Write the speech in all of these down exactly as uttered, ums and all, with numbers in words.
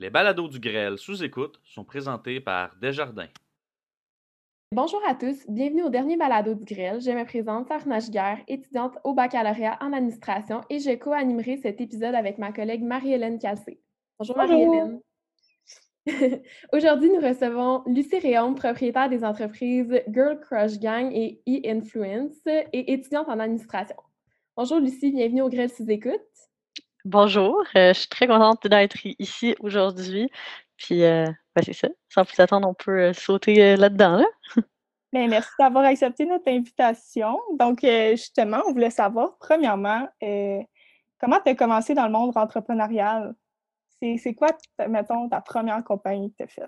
Les balados du grêle sous écoute sont présentés par Desjardins. Bonjour à tous, bienvenue au dernier balado du grêle. Je me présente Sarna Giguère, étudiante au baccalauréat en administration et je co-animerai cet épisode avec ma collègue Marie-Hélène Calcé. Bonjour Bonjour. Marie-Hélène. Aujourd'hui, nous recevons Lucie Réaume, propriétaire des entreprises Girl Crush Gang et E-Influence et étudiante en administration. Bonjour Lucie, bienvenue au grêle sous écoute. Bonjour, euh, je suis très contente d'être i- ici aujourd'hui. Puis, euh, ben, c'est ça. Sans plus attendre, on peut euh, sauter euh, là-dedans, là. Bien, merci d'avoir accepté notre invitation. Donc, euh, justement, on voulait savoir, premièrement, euh, comment tu as commencé dans le monde entrepreneurial? C'est, c'est quoi, ta- mettons, ta première compagnie que tu as faite?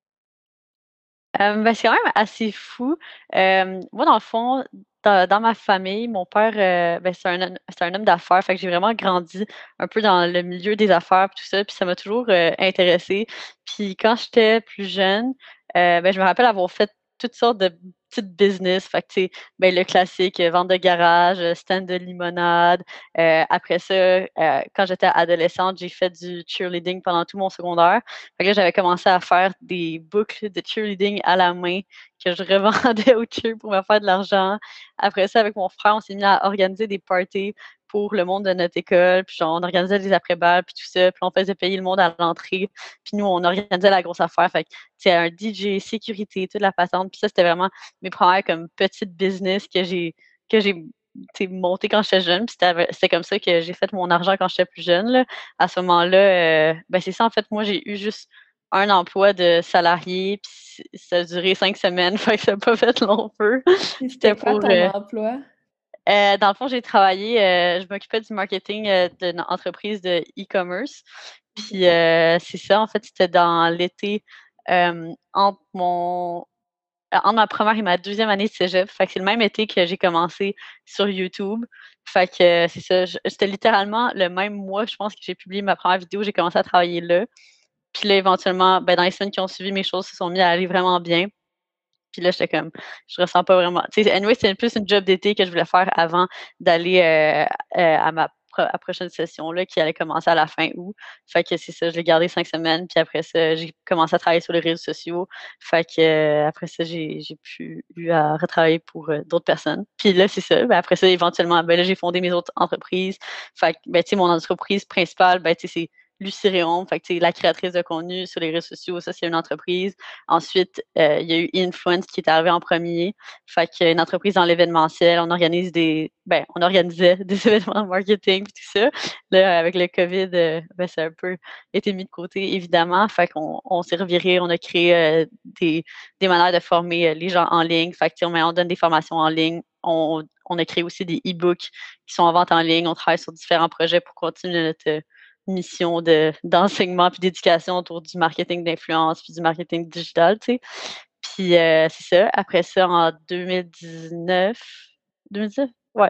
Euh, ben, c'est quand même assez fou. Euh, moi, dans le fond, dans, dans ma famille, mon père, euh, ben, c'est un, homme- c'est un homme d'affaires. Fait que j'ai vraiment grandi un peu dans le milieu des affaires, puis tout ça. Puis ça m'a toujours euh, intéressée. Puis quand j'étais plus jeune, euh, ben, je me rappelle avoir fait toutes sortes de petites business. Fait que, tu sais, ben, le classique, euh, vente de garage, euh, stand de limonade. Euh, après ça, euh, quand j'étais adolescente, j'ai fait du cheerleading pendant tout mon secondaire. Fait que là, j'avais commencé à faire des boucles de cheerleading à la main que je revendais au cheer pour me faire de l'argent. Après ça, avec mon frère, on s'est mis à organiser des parties pour le monde de notre école. Puis genre, on organisait des après-balles, puis tout ça. Puis on faisait payer le monde à l'entrée. Puis nous, on organisait la grosse affaire. Fait que c'est un D J, sécurité, toute la patente. Puis ça, c'était vraiment mes premières comme petites business que j'ai que j'ai tu sais, monté quand j'étais jeune. Puis c'était c'était comme ça que j'ai fait mon argent quand j'étais plus jeune, là. À ce moment-là, euh, ben c'est ça, en fait, moi, j'ai eu juste un emploi de salarié, puis ça a duré cinq semaines, fait que ça n'a pas fait long feu. Et C'était c'était quoi pour... ton euh, emploi? euh, dans le fond, j'ai travaillé, euh, je m'occupais du marketing euh, d'une entreprise de e-commerce. Ok. Puis euh, c'est ça, en fait, c'était dans l'été euh, entre mon euh, entre ma première et ma deuxième année de cégep. Fait que c'est le même été que j'ai commencé sur YouTube. Fait que euh, c'est ça, je- c'était littéralement le même mois, je pense, que j'ai publié ma première vidéo, j'ai commencé à travailler là. Puis là, éventuellement, ben, dans les semaines qui ont suivi, mes choses se sont mises à aller vraiment bien. Puis là, j'étais comme, je ressens pas vraiment. Tu sais, anyway, c'est plus une job d'été que je voulais faire avant d'aller euh, euh, à ma pro- à prochaine session là, qui allait commencer à la fin août. Fait que c'est ça, je l'ai gardé cinq semaines. Puis après ça, j'ai commencé à travailler sur les réseaux sociaux. Fait que euh, après ça, j'ai j'ai pu eu à retravailler pour euh, d'autres personnes. Puis là, c'est ça. Ben, après ça, éventuellement, ben là, j'ai fondé mes autres entreprises. Fait que, ben, tu sais, mon entreprise principale, ben, tu sais, c'est Lucie Réaume. Fait que, tu sais, la créatrice de contenu sur les réseaux sociaux, ça, c'est une entreprise. Ensuite, euh, il y a eu Influence qui est arrivé en premier. Fait qu'une entreprise dans l'événementiel, on organise des, ben, on organisait des événements de marketing et tout ça. Là, avec le COVID, euh, ben, ça a un peu été mis de côté, évidemment. Fait qu'on on s'est reviré, on a créé euh, des, des manières de former euh, les gens en ligne. Fait que, tu sais, on, on donne des formations en ligne. On, on a créé aussi des e-books qui sont en vente en ligne. On travaille sur différents projets pour continuer notre euh, mission de, d'enseignement puis d'éducation autour du marketing d'influence puis du marketing digital, tu sais. Puis euh, c'est ça. Après ça, en deux mille dix-neuf, deux mille dix-neuf? Ouais.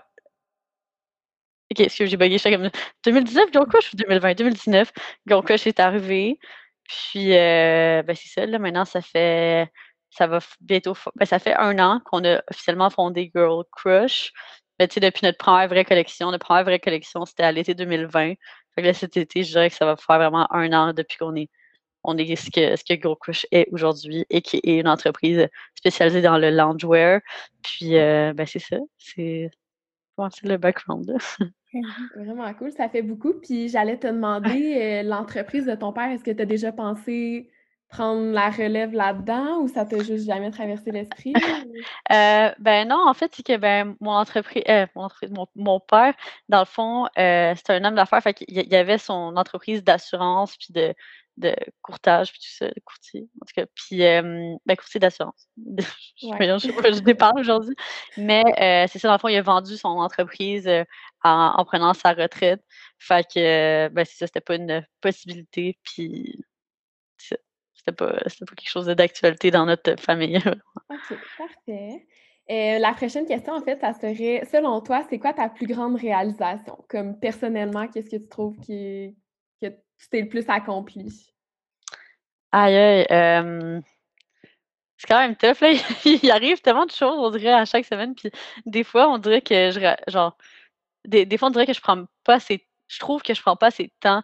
Ok, excuse, j'ai bugué. J'étais comme deux mille dix-neuf, Girl Crush ou deux mille vingt? deux mille dix-neuf, Girl Crush est arrivé. Puis, euh, ben c'est ça. Là, maintenant, ça fait, ça va f- bientôt, f- ben ça fait un an qu'on a officiellement fondé Girl Crush. Ben, tu sais, depuis notre première vraie collection, notre première vraie collection, c'était à l'été deux mille vingt. Fait que là, cet été, je dirais que ça va faire vraiment un an depuis qu'on est on est ce que, ce que Girl Crush est aujourd'hui et qui est une entreprise spécialisée dans le loungewear. Puis, euh, ben, c'est ça. C'est comment c'est le background, là. Mhm. Vraiment cool, ça fait beaucoup. Puis j'allais te demander, euh, l'entreprise de ton père, est-ce que tu as déjà pensé prendre la relève là-dedans ou ça t'a juste jamais traversé l'esprit? ou- Euh, ben non, en fait, c'est que ben mon entreprise, euh, mon entreprise, mon, mon père, dans le fond, euh, c'est un homme d'affaires, fait qu'il y il y avait son entreprise d'assurance puis de, de courtage puis tout ça, de courtier, en tout cas, puis euh, ben courtier d'assurance. Je Ouais. voyons, je sais pas, je déparle aujourd'hui, mais euh, c'est ça, dans le fond, il a vendu son entreprise euh, en, en prenant sa retraite, fait que euh, ben c'est ça, c'était pas une possibilité, puis c'est ça, c'était pas, c'était pas quelque chose d'actualité dans notre famille. OK, parfait. Euh, la prochaine question, en fait, ça serait, selon toi, c'est quoi ta plus grande réalisation? Comme personnellement, qu'est-ce que tu trouves qui, que tu t'es le plus accompli? Aïe, aïe, euh, c'est quand même tough, là. Il arrive tellement de choses, on dirait, à chaque semaine. Puis des fois, on dirait que je. ra- Genre, des, des fois, on dirait que je prends pas assez. Je trouve que je prends pas assez de temps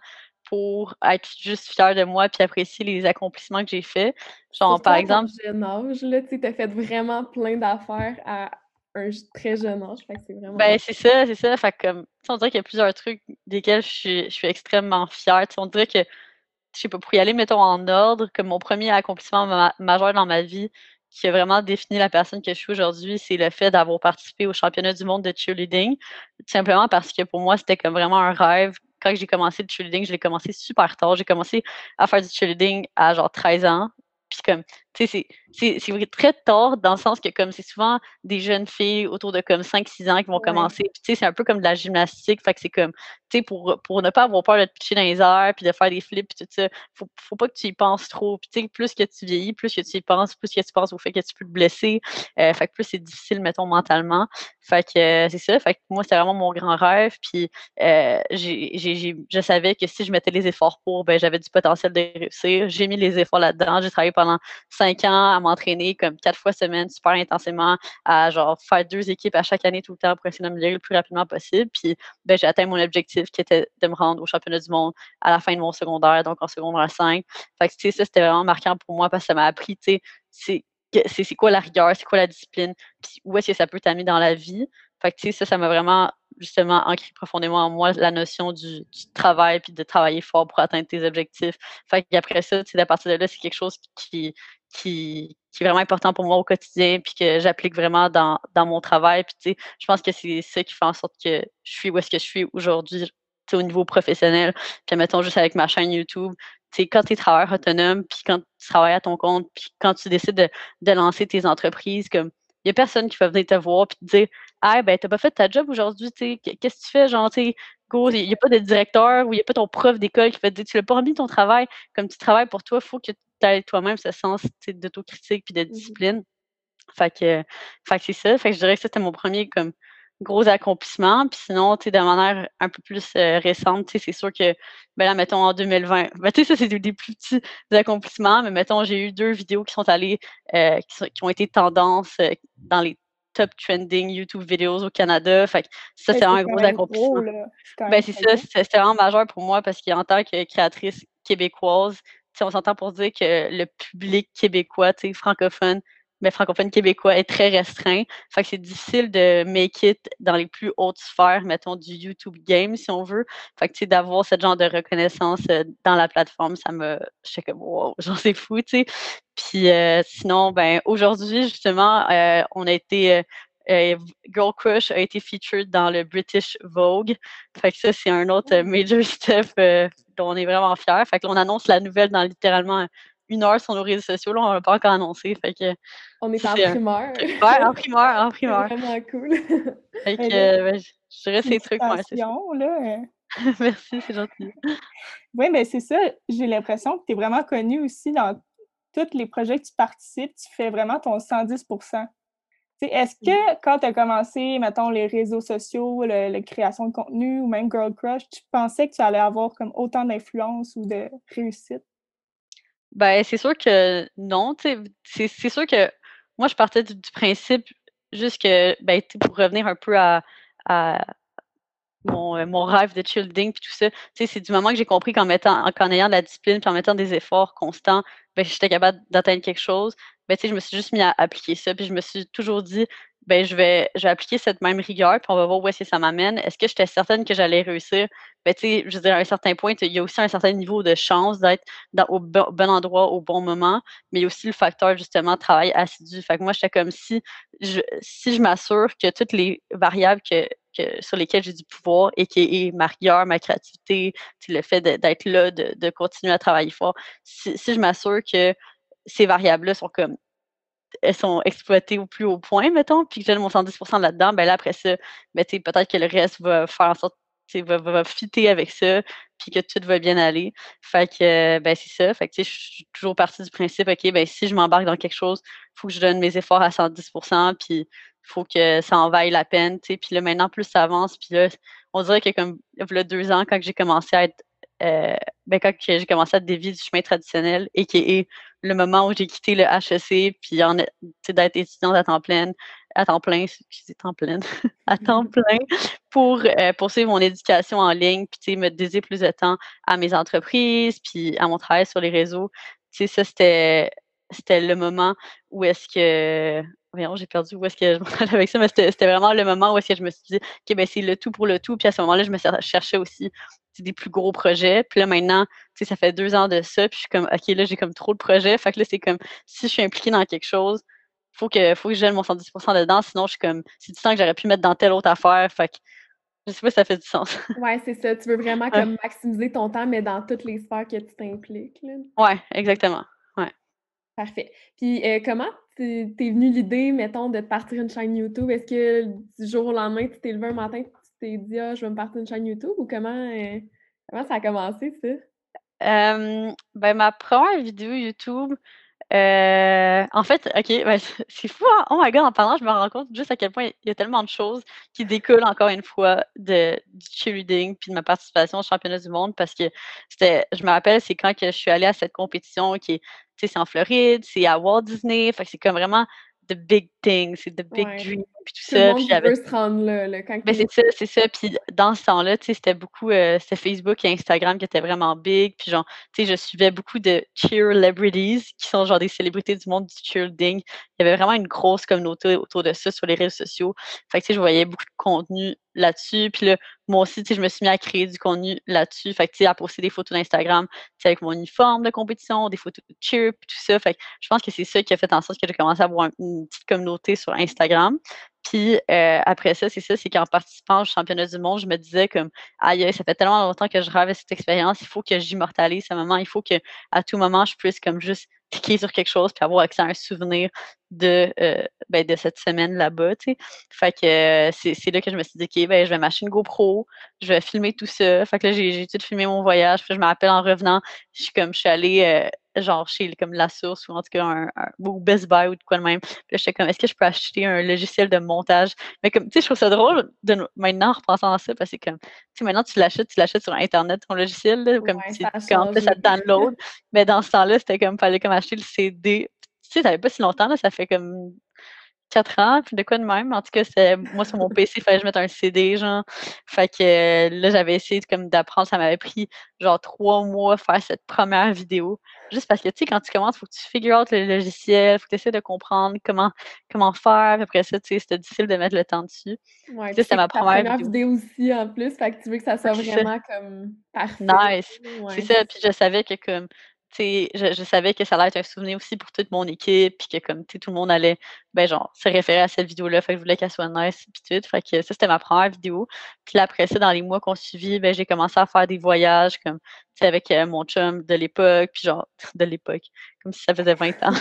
pour être juste fière de moi puis apprécier les accomplissements que j'ai faits. Genre, Surtout par à ton exemple jeune âge, là, tu sais, tu as fait vraiment plein d'affaires à un j très jeune âge, fait que c'est vraiment Ben, c'est ça, c'est ça. Fait que comme, tu sais, on dirait qu'il y a plusieurs trucs desquels je suis je suis extrêmement fière. Tu sais, on dirait que, je sais pas, pour y aller, mettons, en ordre, comme mon premier accomplissement ma majeur dans ma vie, qui a vraiment défini la personne que je suis aujourd'hui, c'est le fait d'avoir participé au championnat du monde de cheerleading. Tout simplement parce que pour moi, c'était comme vraiment un rêve. Quand j'ai commencé le cheerleading, je l'ai commencé super tard. J'ai commencé à faire du cheerleading à genre treize ans. Puis comme, tu sais, c'est c'est c'est vrai très tard dans le sens que comme c'est souvent des jeunes filles autour de comme cinq six ans qui vont Ouais. commencer. Puis tu sais, c'est un peu comme de la gymnastique, fait que c'est comme, tu sais, pour pour ne pas avoir peur de te pitcher dans les airs, puis de faire des flips, puis tout ça, faut faut pas que tu y penses trop. Puis tu sais, plus que tu vieillis, plus que tu y penses, plus que tu penses au fait que tu peux te blesser, heu, fait que plus c'est difficile, mettons, mentalement. Fait que, heu, c'est ça, fait que moi, c'était vraiment mon grand rêve, puis, heu, j'ai j'ai j'ai je savais que si je mettais les efforts pour, ben, j'avais du potentiel de réussir. J'ai mis les efforts là-dedans. J'ai travaillé pendant cinq ans à m'entraîner comme quatre fois semaine, super intensément, à genre faire deux équipes à chaque année tout le temps pour essayer d'améliorer le plus rapidement possible. Puis, ben, j'ai atteint mon objectif qui était de me rendre au championnat du monde à la fin de mon secondaire, donc en secondaire cinq. Fait que, tu sais, ça, c'était vraiment marquant pour moi parce que ça m'a appris, tu sais, c'est que c'est c'est quoi la rigueur, c'est quoi la discipline, puis où est-ce que ça peut t'amener dans la vie. Fait que, tu sais, ça, ça m'a vraiment, justement, ancré profondément en moi la notion du du travail puis de travailler fort pour atteindre tes objectifs. Fait qu'après ça, tu sais, à partir de là, c'est quelque chose qui qui qui est vraiment important pour moi au quotidien puis que j'applique vraiment dans dans mon travail. Puis, tu sais, je pense que c'est ça qui fait en sorte que je suis où est-ce que je suis aujourd'hui, tu sais, au niveau professionnel. Puis mettons juste avec ma chaîne YouTube, tu sais, quand tu es travailleur autonome, puis quand tu travailles à ton compte, puis quand tu décides de de lancer tes entreprises, comme il y a personne qui va venir te voir puis te dire: «Ah ben, tu as pas fait ta job aujourd'hui, tu sais, qu'est qu'est-ce que tu fais?» genre, tu sais, go, il y a pas de directeur ou il y a pas ton prof d'école qui va te dire: «Tu l'as pas remis ton travail». Comme tu travailles pour toi, il faut que tu aies toi-même ce sens, tu sais, d'autocritique puis de Mmh mh. discipline. Fait que fait que c'est ça. Fait que je dirais que ça, c'était mon premier comme gros accomplissement. Puis sinon, tu sais, de manière un peu plus, heu, récente, tu sais, c'est sûr que, ben là, mettons en deux mille vingt, ben, tu sais, ça, c'est des des plus petits accomplissements, mais mettons, j'ai eu deux vidéos qui sont allées, heu, qui sont qui ont été tendance, heu, dans les top trending YouTube videos au Canada. Fait que ça, Ben, c'est vraiment c'est un quand gros même gros, accomplissement. là. C'est quand Ben, même c'est très ça, gros. c'est c'était vraiment majeur pour moi parce qu'en tant que créatrice québécoise, tu sais, on s'entend pour dire que le public québécois, tu sais, francophone, mais francophone québécois est très restreint. Fait que c'est difficile de make it dans les plus hautes sphères, mettons, du YouTube game, si on veut. Fait que, tu sais, d'avoir ce genre de reconnaissance, heu, dans la plateforme, ça me j'étais comme: «Wow!» genre, c'est fou, tu sais. Puis, heu, sinon, ben, aujourd'hui, justement, heu, on a été, heu heu, Girl Crush a été featured dans le British Vogue. Fait que ça, c'est un autre, heu, Oh! major step, heu, dont on est vraiment fiers. Fait que là, on annonce la nouvelle dans littéralement une heure sur nos réseaux sociaux. Là, on l'a pas encore annoncé. Fait que On est ça, en c'est un primeur. truc ouais, en primeur, en C'est primeur. vraiment cool. Fait Mais que, là, euh, ben, je je dirais ces trucs, ouais, c'est ça. félicitations, là, heu. Merci, c'est gentil. Ouais, mais c'est ça, j'ai l'impression que tu es vraiment connue aussi dans tous les projets que tu participes, tu fais vraiment ton cent dix. Tu sais, est-ce Mmh. que quand tu as commencé, mettons, les réseaux sociaux, le la création de contenu ou même Girl Crush, tu pensais que tu allais avoir comme autant d'influence ou de réussite? Ben, c'est sûr que non, tu sais, c'est c'est sûr que moi, je partais du du principe juste que, ben, tu sais, pour revenir un peu à à mon, heu, mon rêve de cheerleading puis tout ça, tu sais, c'est du moment que j'ai compris qu'en mettant en qu'en ayant de la discipline puis en mettant des efforts constants, ben, j'étais capable d'atteindre quelque chose. Ben, tu sais, je me suis juste mis à appliquer ça, puis je me suis toujours dit: «Ben, je vais je vais appliquer cette même rigueur, puis on va voir où est-ce que ça m'amène». Est-ce que j'étais certaine que j'allais réussir? Ben, tu sais, je veux dire, à un certain point, tu il y a aussi un certain niveau de chance d'être dans au bon bon endroit au bon moment, mais il y a aussi le facteur, justement, travail assidu. Fait que moi, j'étais comme si je si je m'assure que toutes les variables que que sur lesquelles j'ai du pouvoir et qui est ma rigueur, ma créativité, tu sais, le fait de d'être là, de de continuer à travailler fort. Si si je m'assure que ces variables-là sont comme elles sont exploitées au plus haut point, mettons, puis que j'ai mon cent dix là-dedans, ben là, après ça, ben, tu sais, peut-être que le reste va faire en sorte, tu sais, va va va fitter avec ça, puis que tout va bien aller. Fait que, euh, ben, c'est ça. Fait que, tu sais, je suis toujours partie du principe, OK, ben, si je m'embarque dans quelque chose, il faut que je donne mes efforts à cent dix puis il faut que ça en vaille la peine, tu sais. Puis là, maintenant, plus ça avance, puis là, on dirait que comme, v'là deux ans, quand j'ai commencé à être, heu, ben, quand que j'ai commencé à dévier du chemin traditionnel et qui est le moment où j'ai quitté le H E C, puis en tu sais, d'être étudiante à temps plein, à temps plein, excusez, temps plein, à temps plein pour euh, poursuivre mon éducation en ligne, puis tu sais, me dédier plus de temps à mes entreprises, puis à mon travail sur les réseaux. Tu sais, ça, c'était, c'était le moment où est-ce que voyons, j'ai perdu où est-ce que je m'en allais avec ça, mais c'était c'était vraiment le moment où est-ce que je me suis dit: «OK, ben c'est le tout pour le tout». Puis à ce moment-là, je me ser cherchais aussi, tu sais, des plus gros projets. Puis là, maintenant, tu sais, ça fait deux ans de ça, puis je suis comme: «OK, là, j'ai comme trop de projets». Fait que là, c'est comme si je suis impliquée dans quelque chose, faut que faut que je gèle mon cent dix dedans, sinon je suis comme c'est du temps que j'aurais pu mettre dans telle autre affaire. Fait que je sais pas si ça fait du sens. Ouais, c'est ça. Tu veux vraiment Ouais. comme maximiser ton temps, mais dans toutes les sphères que tu t'impliques, là. Ouais, exactement. Ouais. Parfait. Puis, heu, comment t'es t'es venue l'idée, mettons, de te partir une chaîne YouTube? Est-ce que du jour au lendemain, tu t'es levé un matin, tu t'es dit: «Ah, je vais me partir une chaîne YouTube» ou comment, heu, comment ça a commencé ça? Hem, ben, ma première vidéo YouTube, heu, en fait, OK, ben, c'est c'est fou, hein? Oh my god, en parlant, je me rends compte juste à quel point il y a tellement de choses qui découlent encore une fois de du cheerleading puis de ma participation aux championnats du monde parce que c'était je me rappelle, c'est quand que je suis allée à cette compétition qui est tu sais, c'est en Floride, c'est à Walt Disney, fait que c'est comme vraiment the big thing, c'est the big Ouais, dream puis tout tout le ça, puis monde il y avait veut se rendre là, là, quand ben tu es c'est ça, c'est ça. Puis dans ce temps-là, tu sais, c'était beaucoup, heu, c'était Facebook et Instagram qui étaient vraiment big. Puis genre, tu sais, je suivais beaucoup de cheerlebrities qui sont genre des célébrités du monde du cheerleading. Il y avait vraiment une grosse communauté autour de ça sur les réseaux sociaux. Fait que, tu sais, je voyais beaucoup de contenu là-dessus. Puis là, moi aussi, tu sais, je me suis mis à créer du contenu là-dessus. Fait que, tu sais, à poster des photos d'Instagram, tu sais, avec mon uniforme de compétition, des photos de cheer, puis tout ça. Fait que je pense que c'est ça qui a fait en sorte que j'ai commencé à avoir un une petite communauté sur Instagram. Puis, heu, après ça, c'est ça, c'est qu'en participant aux championnats du monde, je me disais comme: «Aïe, aïe, ça fait tellement longtemps que je rêve cette expérience, il faut que j'immortalise ce moment, il faut qu'à tout moment, je puisse comme juste cliquer sur quelque chose puis avoir accès à un souvenir de, heu, ben, de cette semaine là-bas», tu sais? Fait que, heu, c'est c'est là que je me suis dit: «OK, ben, je vais m'acheter une GoPro, je vais filmer tout ça». Fait que là, j'ai j'ai tout filmé mon voyage, puis je me rappelle en revenant, je suis comme je suis allée, heu, genre chez comme La Source ou en tout cas un un ou Best Buy ou de quoi de même. Puis là, j'étais comme: «Est-ce que je peux acheter un logiciel de montage?» Mais comme, tu sais, je trouve ça drôle de n maintenant en repensant à ça parce que comme, tu sais, maintenant tu l'achètes, tu l'achètes sur internet ton logiciel là, comme ouais, tu ça a tu commandes, puis ça changé. te download. Mais dans ce temps-là, c'était comme fallait comme acheter le C D. Tu sais, ça fait pas si longtemps là, ça fait comme quatre ans, puis de quoi de même. En tout cas, c'était moi sur mon P C, il fallait que je mette un C D genre. Fait que euh, là, j'avais essayé de comme d'apprendre, ça m'avait pris genre trois mois faire cette première vidéo. Juste parce que tu sais, quand tu commences, il faut que tu figure out le logiciel, il faut que tu essaies de comprendre comment comment faire. Puis après ça, tu sais, c'était difficile de mettre le temps dessus. Ouais, Puis là, puis c'était c'est ma ta première première vidéo. vidéo aussi en plus, fait que tu veux que ça Ouais, soit c'est ça. vraiment comme parfait. Nice. C'est Ouais, ça, c'est puis je savais que comme, tu sais, je je savais que ça allait être un souvenir aussi pour toute mon équipe, puis que comme, tu sais, tout le monde allait, ben, genre, se référer à cette vidéo-là, fait que je voulais qu'elle soit nice puis tout, fait que ça, c'était ma première vidéo. Puis là, après ça, dans les mois qu'on suivit, ben, j'ai commencé à faire des voyages comme, tu sais, avec, heu, mon chum de l'époque, puis genre de l'époque, comme si ça faisait vingt ans.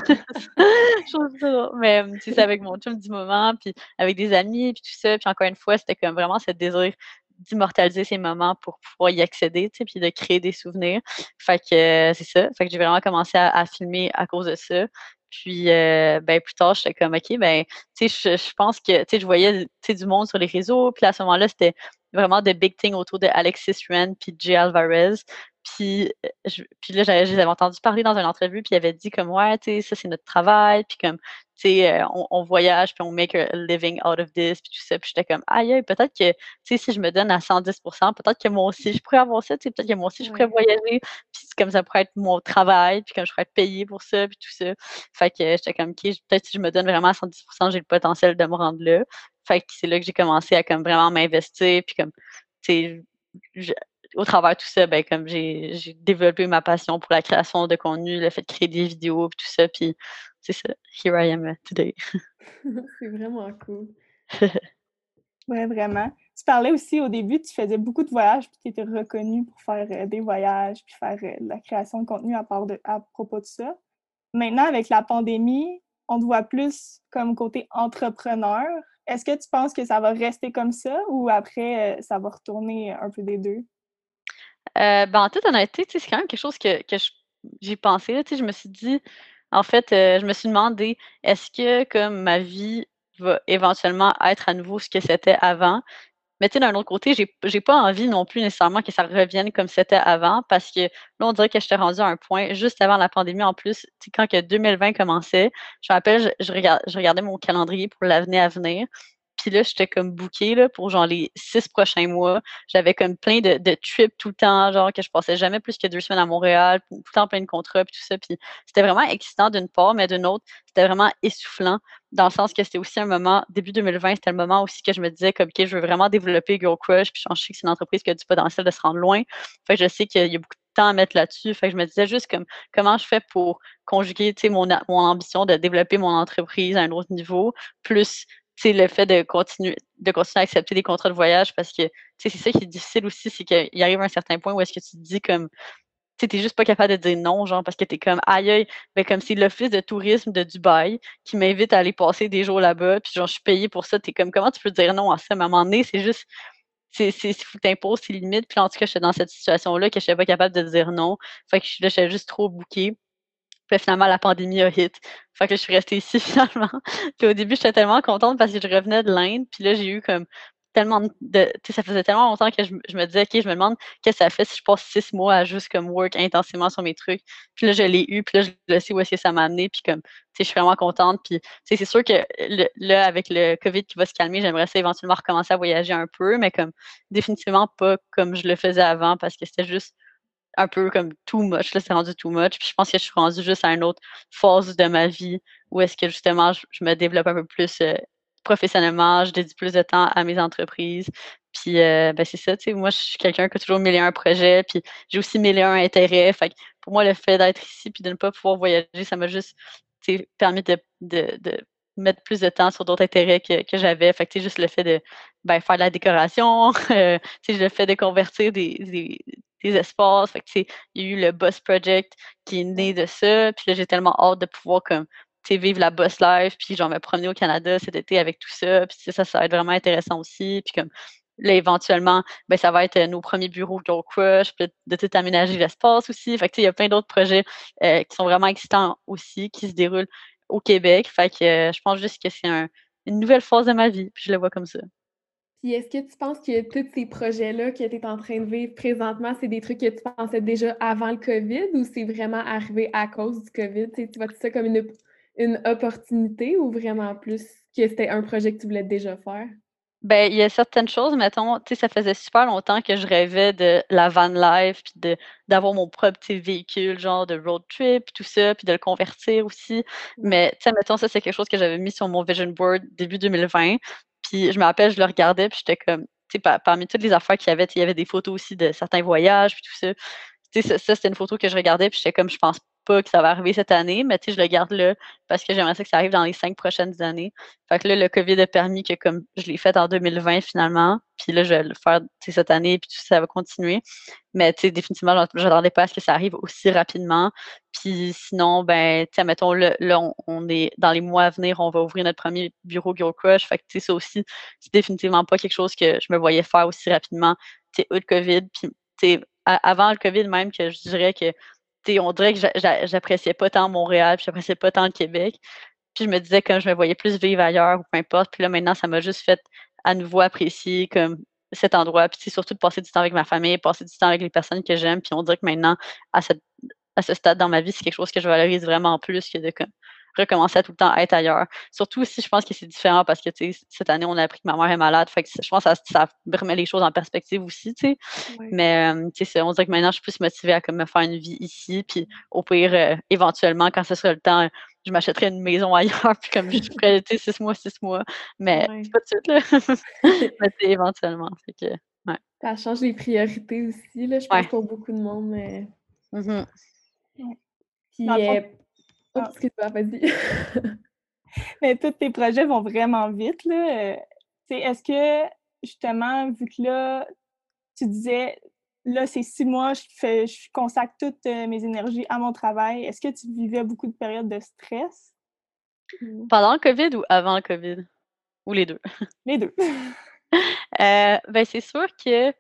Je trouve ça drôle, mais, hem, tu sais, c'est avec mon chum du moment, puis avec des amis, puis tout ça, puis encore une fois, c'était comme vraiment ce désir d'immortaliser ces moments pour pouvoir y accéder, tu sais, puis de créer des souvenirs. Fait que, heu, c'est ça, fait que j'ai vraiment commencé à à filmer à cause de ça. Puis, heu, ben, plus tard, j'étais comme: «OK, ben, tu sais, je je pense que» tu sais, je voyais, tu sais, du monde sur les réseaux, puis à ce moment-là, c'était vraiment the big thing autour de Alexis Ren puis Jay Alvarez. Puis, heu, je puis là, j'avais je les avais entendus parler dans une entrevue, puis ils avaient dit comme: «Ouais, tu sais, ça, c'est notre travail», puis comme, tu sais, heu, on on voyage, puis on make a living out of this, puis tout ça. Puis j'étais comme: «Aïe, aïe, peut-être que» tu sais, si je me donne à cent dix peut-être que moi aussi je pourrais avoir ça, tu sais, peut-être que moi aussi je pourrais ouais. voyager, puis comme ça pourrait être mon travail, puis comme je pourrais être payée pour ça, puis tout ça. Fait que j'étais comme: «OK, peut-être si je me donne vraiment à cent dix j'ai le potentiel de me rendre là». Fait que c'est là que j'ai commencé à comme vraiment m'investir, puis comme, tu sais, je au travers de tout ça, ben, comme j'ai j'ai développé ma passion pour la création de contenu, le fait de créer des vidéos, puis tout ça, puis c'est ça, here I am, uh, today. C'est vraiment cool. Ouais, vraiment. Tu parlais aussi au début, tu faisais beaucoup de voyages, puis tu étais reconnue pour faire euh, des voyages, puis faire euh, de la création de contenu à, part de, à propos de ça. Maintenant, avec la pandémie, on te voit plus comme côté entrepreneur. Est-ce que tu penses que ça va rester comme ça ou après, euh, ça va retourner un peu des deux? Heu, ben, en toute honnêteté, tu sais, c'est quand même quelque chose que que je j'ai pensé, là, tu sais, je me suis dit en fait, heu, je me suis demandé: «Est-ce que comme ma vie va éventuellement être à nouveau ce que c'était avant?» Mais tu sais, d'un autre côté, j'ai j'ai pas envie non plus nécessairement que ça revienne comme c'était avant parce que là, on dirait que j'étais rendue à un point juste avant la pandémie en plus, tu sais, quand que deux mille vingt commençait, je me rappelle, je je regarde je regardais mon calendrier pour l'avenir à venir, puis là, j'étais comme bookée là, pour genre les six prochains mois. J'avais comme plein de de trips tout le temps, genre que je passais jamais plus que deux semaines à Montréal, tout le temps plein de contrats puis tout ça, puis c'était vraiment excitant d'une part, mais d'une autre, c'était vraiment essoufflant dans le sens que c'était aussi un moment début deux mille vingt, c'était le moment aussi que je me disais comme: «OK, je veux vraiment développer Girl Crush», puis je sais que c'est une entreprise qui a du potentiel de se rendre loin. Fait que je sais qu'il y a beaucoup de temps à mettre là-dessus. Fait que je me disais juste comme: «Comment je fais pour conjuguer, tu sais, mon a mon ambition de développer mon entreprise à un autre niveau, plus, tu sais, le fait de continuer de continuer à accepter des contrats de voyage?» parce que, tu sais, c'est ça qui est difficile aussi, c'est qu'il arrive un certain point où est-ce que tu te dis comme tu sais, tu juste pas capable de dire non, genre, parce que t'es comme: «Aïe aïe», ben, comme c'est l'office de tourisme de Dubaï qui m'invite à aller passer des jours là-bas, puis genre, je suis payée pour ça. T'es comme: «Comment tu peux dire non à ça?» Mais à un moment donné, c'est juste c'est c'est faut que tu imposes tes limites. Puis en tout cas, j'étais dans cette situation-là que j'étais pas capable de dire non. Fait que je là, j'étais juste trop bookée. Puis là, finalement, la pandémie a hit. Fait que je suis restée ici finalement. Puis au début, j'étais tellement contente parce que je revenais de l'Inde. Puis là, j'ai eu comme tellement de de tu sais, ça faisait tellement longtemps que je me je me disais: «OK, je me demande qu'est-ce que ça fait si je passe six mois à juste comme work intensément sur mes trucs». Puis là, je l'ai eu, puis là, je sais où est-ce que ça m'a amené, puis comme, tu sais, je suis vraiment contente. Puis, tu sais, c'est sûr que le là, avec le COVID qui va se calmer, j'aimerais ça éventuellement recommencer à voyager un peu, mais comme définitivement pas comme je le faisais avant parce que c'était juste un peu comme too much, là, c'est rendu too much. Puis je pense que je suis rendue juste à une autre phase de ma vie où est-ce que justement je je me développe un peu plus, heu, professionnellement, je dédie plus de temps à mes entreprises. Puis, heu, ben, c'est ça, tu sais, moi, je suis quelqu'un qui a toujours mille et un projets, puis j'ai aussi mille et un intérêts. Fait que pour moi, le fait d'être ici puis de ne pas pouvoir voyager, ça m'a juste, tu sais, permis de de de mettre plus de temps sur d'autres intérêts que que j'avais. Fait que, tu sais, juste le fait de, ben, faire de la décoration, heu, tu sais, le fait de convertir des des des espaces. Fait que, tu sais, il y a eu le Boss Project qui est né de ça. Puis là, j'ai tellement hâte de pouvoir comme, tu sais, vivre la boss life, puis genre me promener au Canada cet été avec tout ça. Puis tu sais, ça, ça va être vraiment intéressant aussi. Puis comme là, éventuellement, ben, ça va être euh, nos premiers bureaux Girl Crush, puis de tout aménager l'espace aussi. Fait que, tu sais, il y a plein d'autres projets euh, qui sont vraiment excitants aussi, qui se déroulent au Québec. Fait que euh, je pense juste que c'est un- une nouvelle phase de ma vie. Puis je le vois comme ça. Puis est-ce que tu penses que tous ces projets-là que tu es en train de vivre présentement, c'est des trucs que tu pensais déjà avant le COVID ou c'est vraiment arrivé à cause du COVID? Tu sais, tu vois ça comme une, une opportunité ou vraiment plus que c'était un projet que tu voulais déjà faire? Ben, il y a certaines choses, mettons, tu sais, ça faisait super longtemps que je rêvais de la van life, puis de d'avoir mon propre, tu sais, véhicule, genre de road trip, puis tout ça, puis de le convertir aussi. Ouais. Mais, tu sais, mettons, ça, c'est quelque chose que j'avais mis sur mon vision board début deux mille vingt. Puis je me rappelle, je le regardais, puis j'étais comme, tu sais, pa parmi toutes les affaires qu'il y avait, tu sais, il y avait des photos aussi de certains voyages, puis tout ça. Tu sais, ça ça, c'était une photo que je regardais, puis j'étais comme: «Je pense pas que ça va arriver cette année», mais tu sais, je le garde là parce que j'aimerais ça que ça arrive dans les cinq prochaines années. Fait que là, le COVID a permis que comme je l'ai fait en deux mille vingt finalement, puis là, je vais le faire, tu sais, cette année, puis tout ça va continuer. Mais tu sais, définitivement, je je m'attendais pas à ce que ça arrive aussi rapidement. Puis sinon, ben, tu sais, mettons, là là, on on est dans les mois à venir, on va ouvrir notre premier bureau Girl Crush. Fait que, tu sais, ça aussi, c'est définitivement pas quelque chose que je me voyais faire aussi rapidement, tu sais, out COVID. Puis, tu sais, a avant le COVID même que je dirais que, tu sais, on dirait que j'a j'a j'appréciais pas tant Montréal, puis j'appréciais pas tant le Québec. Puis je me disais comme je me voyais plus vivre ailleurs ou peu importe. Puis là, maintenant, ça m'a juste fait à nouveau apprécier comme cet endroit. Puis c'est surtout de passer du temps avec ma famille, passer du temps avec les personnes que j'aime. Puis on dirait que maintenant, à cette à ce stade dans ma vie, c'est quelque chose que je valorise vraiment plus que de comme recommencer à tout le temps être ailleurs. Surtout aussi, je pense que c'est différent parce que, tu sais, cette année, on a appris que ma mère est malade. Fait que je pense que ça ça remet les choses en perspective aussi, tu sais. Ouais. Mais, hem, tu sais, c'est on dirait que maintenant, je suis plus motivée à comme me faire une vie ici, puis au pire, heu, éventuellement, quand ce sera le temps, je m'achèterai une maison ailleurs, puis comme je ferais, tu sais, six mois, six mois, mais Ouais. c'est pas tout de suite, là. Mais tu sais, éventuellement, fait que ouais. Ça change les priorités aussi, là, je pense, Ouais. pour beaucoup de monde. Mais... Mmh. Ouais. Dans Puis, le fond, euh... oh, ah, excuse-moi, vas-y. mais tous tes projets vont vraiment vite, là. Euh, tu sais, est-ce que, justement, vu que là, tu disais, là, c'est six mois, je fais, je consacre toutes euh, mes énergies à mon travail, est-ce que tu vivais beaucoup de périodes de stress? Ou Pendant le COVID ou avant le COVID? Ou les deux? les deux? Heu, ben, c'est sûr que,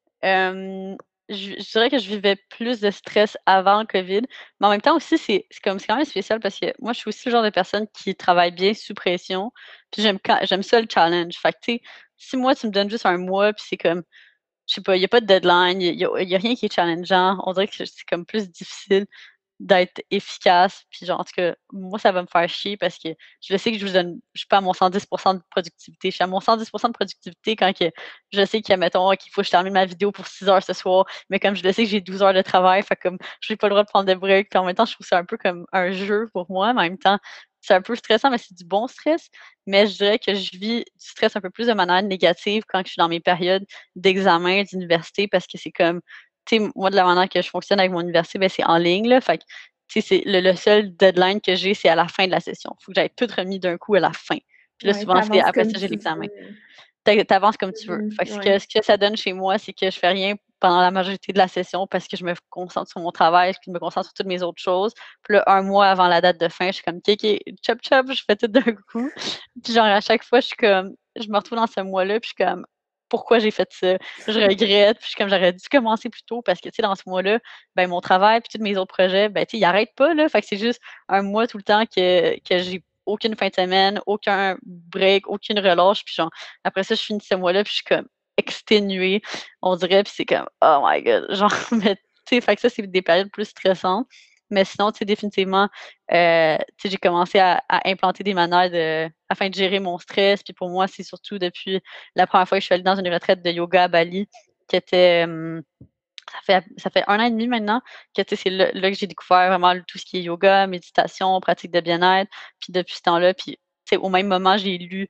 hem, je je dirais que je vivais plus de stress avant le COVID, mais en même temps aussi, c'est c'est comme c'est quand même spécial parce que moi, je suis aussi le genre de personne qui travaille bien sous pression, puis j'aime quand j'aime ça le challenge. Fait que, tu sais, si moi, tu me donnes juste un mois, puis c'est comme, je sais pas, il y a pas de deadline, il y a, y a rien qui est challengeant. On dirait que c'est comme plus difficile d'être efficace. Puis genre, en tout cas, moi, ça va me faire chier parce que je sais que je vous donne, je suis pas à mon cent dix de productivité. Je suis à mon cent dix de productivité quand que je sais qu'il y a, mettons, qu'il faut que je termine ma vidéo pour six heures ce soir, mais comme je le sais que j'ai douze heures de travail, fait comme je n'ai pas le droit de prendre de break. Puis en même temps, je trouve ça un peu comme un jeu pour moi, mais en même temps, c'est un peu stressant, mais c'est du bon stress. Mais je dirais que je vis du stress un peu plus de manière négative quand je suis dans mes périodes d'examen d'université parce que c'est comme, tu sais, moi, de la manière que je fonctionne avec mon université, ben, c'est en ligne, là. Fait que, tu sais, c'est le, le seul deadline que j'ai, c'est à la fin de la session. Il faut que j'aille tout remis d'un coup à la fin. Puis là, Ouais, souvent, c'est t'avances après comme ça, j'ai tu l'examen. veux. Tu avances comme tu veux. Mhm, Fait que ce, ouais. que ce que ça donne chez moi, c'est que je fais rien pendant la majorité de la session parce que je me concentre sur mon travail, puis je me concentre sur toutes mes autres choses. Puis là, un mois avant la date de fin, je suis comme, OK, OK, chop, chop, je fais tout d'un coup. Puis genre, à chaque fois, je suis comme, je me retrouve dans ce mois-là, puis je suis comme, pourquoi j'ai fait ça? Je regrette, puis je suis comme, j'aurais dû commencer plus tôt parce que, tu sais, dans ce mois-là, ben, mon travail, puis tous mes autres projets, ben, tu sais, ils n'arrêtent pas, là. Fait que c'est juste un mois tout le temps que, que j'ai aucune fin de semaine, aucun break, aucune relâche, puis genre, après ça, je finis ce mois-là, puis je suis comme exténuée, on dirait, puis c'est comme, oh my god, genre, mais tu sais, fait que ça, c'est des périodes plus stressantes. Mais sinon, tu sais, définitivement, euh, tu sais, j'ai commencé à, à implanter des manières de, afin de gérer mon stress. Puis pour moi, c'est surtout depuis la première fois que je suis allée dans une retraite de yoga à Bali, qui était, hum, ça fait, ça fait un an et demi maintenant, que tu sais, c'est là, là que j'ai découvert vraiment tout ce qui est yoga, méditation, pratique de bien-être. Puis depuis ce temps-là, puis tu sais, au même moment, j'ai lu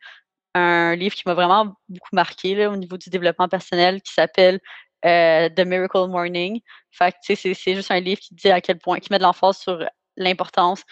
un livre qui m'a vraiment beaucoup marqué là, au niveau du développement personnel qui s'appelle euh, The Miracle Morning. Fait que, tu sais, c'est, c'est juste un livre qui dit à quel point, qui met de l'emphase sur l'importance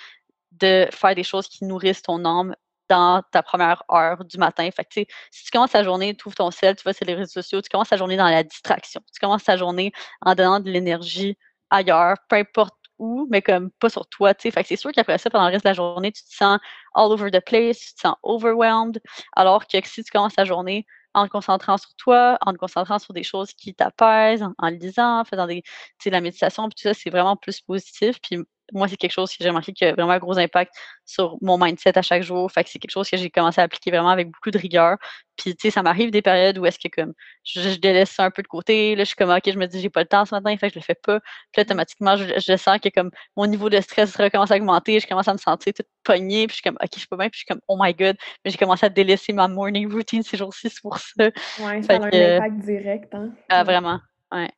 de faire des choses qui nourrissent ton âme dans ta première heure du matin. Fait que, tu sais, si tu commences ta journée, tu ouvres ton cell, tu vas sur les réseaux sociaux, tu commences ta journée dans la distraction. Tu commences ta journée en donnant de l'énergie ailleurs, peu importe où, mais comme pas sur toi, tu sais. Fait que c'est sûr qu'après ça, pendant le reste de la journée, tu te sens all over the place, tu te sens overwhelmed, alors que si tu commences ta journée en te concentrant sur toi, en te concentrant sur des choses qui t'apaisent, en, en lisant, en faisant des, tu sais, la méditation, puis tout ça, c'est vraiment plus positif. Puis moi, c'est quelque chose que j'ai remarqué qui a vraiment un gros impact sur mon mindset à chaque jour. Fait que c'est quelque chose que j'ai commencé à appliquer vraiment avec beaucoup de rigueur. Puis, tu sais, ça m'arrive des périodes où est-ce que comme je, je délaisse ça un peu de côté. Là, je suis comme, OK, je me dis, j'ai pas le temps ce matin, fait que je le fais pas. Puis automatiquement, je, je sens que comme mon niveau de stress recommence à augmenter. Je commence à me sentir toute pognée. Puis je suis comme, OK, je suis pas bien. Puis je suis comme, oh my God. Mais j'ai commencé à délaisser ma morning routine ces jours-ci, c'est pour ça. Ouais, ça Fait a un que, impact direct, hein. ah, Ouais. vraiment, ouais.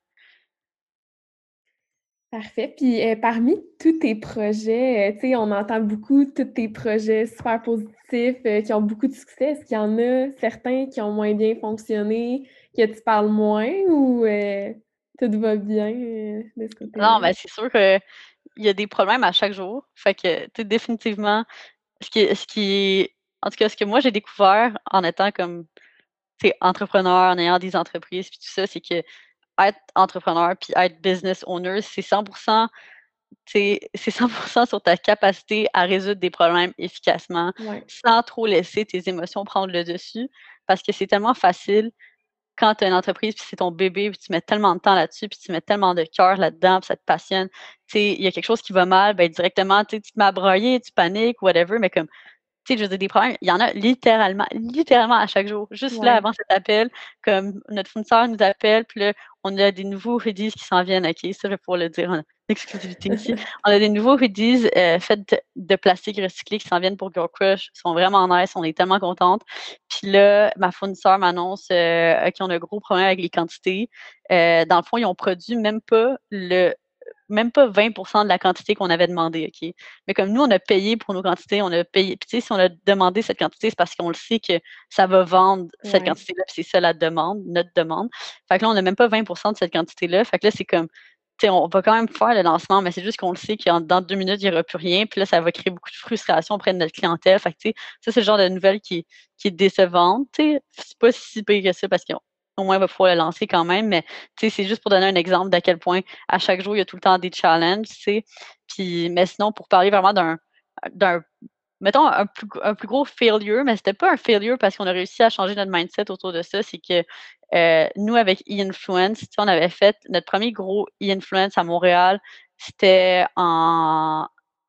Parfait. Puis euh, parmi tous tes projets, euh, tu sais, on entend beaucoup tous tes projets super positifs, euh, qui ont beaucoup de succès. Est-ce qu'il y en a certains qui ont moins bien fonctionné, que tu parles moins ou euh, tout va bien euh, de ce côté-là? Non, mais c'est sûr qu'il y a des problèmes à chaque jour. Fait que, tu sais, définitivement, ce qui, ce qui, en tout cas, ce que moi j'ai découvert en étant comme, tu sais, entrepreneur, en ayant des entreprises, puis tout ça, c'est que être entrepreneur puis être business owner, c'est cent pour cent, tu sais, c'est cent pour cent sur ta capacité à résoudre des problèmes efficacement, Ouais. sans trop laisser tes émotions prendre le dessus, parce que c'est tellement facile quand tu as une entreprise, puis c'est ton bébé, puis tu mets tellement de temps là-dessus, puis tu mets tellement de cœur là-dedans, puis ça te passionne. Tu sais, il y a quelque chose qui va mal, ben directement, tu sais, tu te mets à broyer, tu paniques, whatever, mais comme, tu sais, je veux dire, des problèmes, il y en a littéralement, littéralement à chaque jour. Juste là, Ouais. avant cet appel, comme notre fournisseur nous appelle, puis là, on a des nouveaux hoodies qui s'en viennent, OK, ça, je vais pouvoir le dire en exclusivité ici. On a des nouveaux hoodies euh, faits de, de plastique recyclé qui s'en viennent pour Girl Crush. Ils sont vraiment nice, on est tellement contentes. Puis là, ma fournisseur m'annonce euh, qu'on a un gros problème avec les quantités. Euh, dans le fond, ils ont produit même pas le même pas vingt pour cent de la quantité qu'on avait demandé, OK? Mais comme nous, on a payé pour nos quantités, on a payé. Puis, tu sais, si on a demandé cette quantité, c'est parce qu'on le sait que ça va vendre cette Ouais. quantité-là, puis c'est ça la demande, notre demande. Fait que là, on a même pas vingt pour cent de cette quantité-là. Fait que là, c'est comme, tu sais, on va quand même faire le lancement, mais c'est juste qu'on le sait qu'en dans deux minutes, il n'y aura plus rien. Puis là, ça va créer beaucoup de frustration auprès de notre clientèle. Fait que, tu sais, ça, c'est le genre de nouvelle qui, qui est décevante. Tu sais, c'est pas si pire que ça parce qu'on au moins, on va pouvoir le lancer quand même. Mais tu sais, c'est juste pour donner un exemple d'à quel point à chaque jour, il y a tout le temps des challenges, tu sais. Puis, mais sinon, pour parler vraiment d'un, d'un mettons, un plus, un plus gros failure, mais c'était pas un failure parce qu'on a réussi à changer notre mindset autour de ça, c'est que euh, nous, avec e-influence, tu sais, on avait fait notre premier gros e-influence à Montréal, c'était en